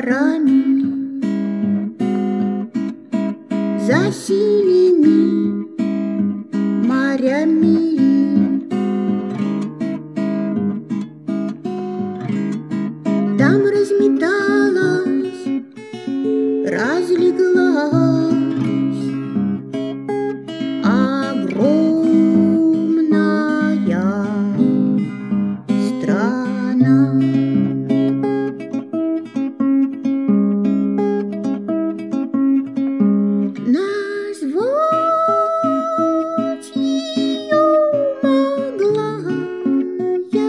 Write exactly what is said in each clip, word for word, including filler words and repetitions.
горами, за синими морями. Там разметалась, разлеглась огромная страна. Назвать ее могла я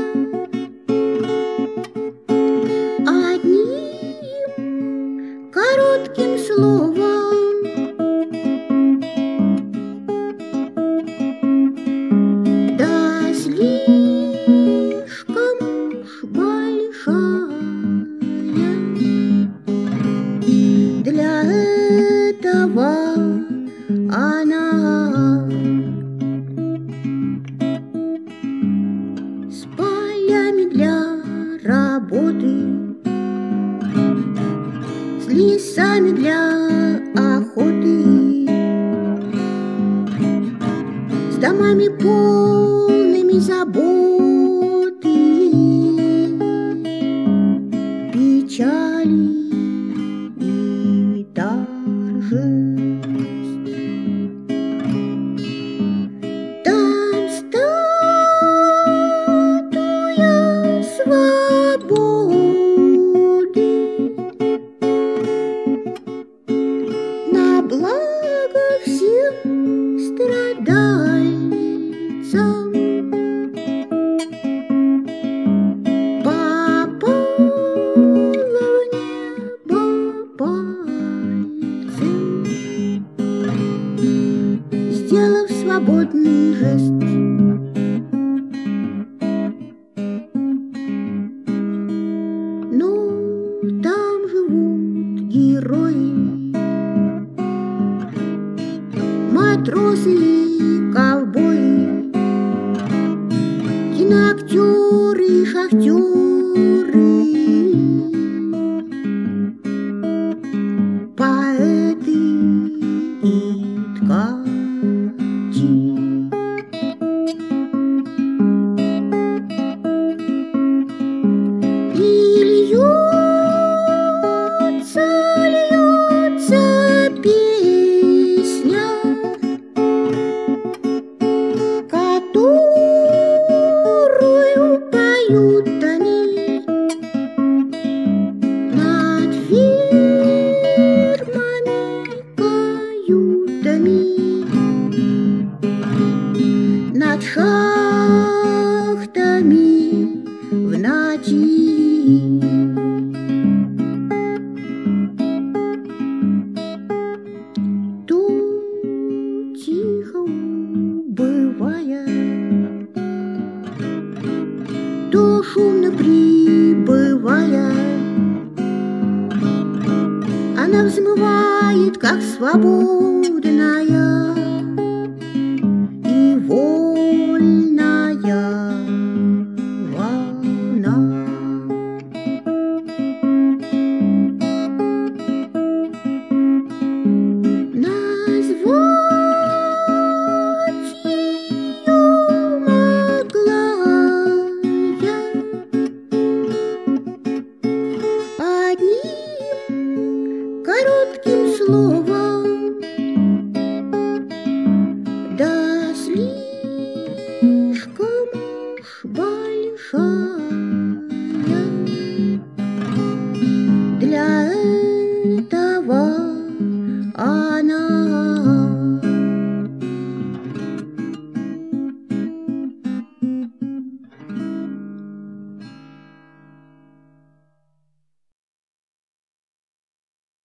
одним коротким словом. Да слишком уж большая для этого она. С полями для работы, с лесами для охоты, с домами полными заботы, печали и торжеств. Там статуя свободы на благо всем страдальцам. Попала в небо пальцем, сделав свободный жест. Ну, там живут герои, матросы и ковбои, киноактеры и шахтеры, поэты и ткачи. И льется, льется песня, которую поют они над фермами, каютами, над шахтами в ночи. Тут тихо убывая, то шумно прибывая, она взмывает, как свободная и вольная волна. Назвать ее могла я одним коротким словом. Да слишком уж большая для этого она.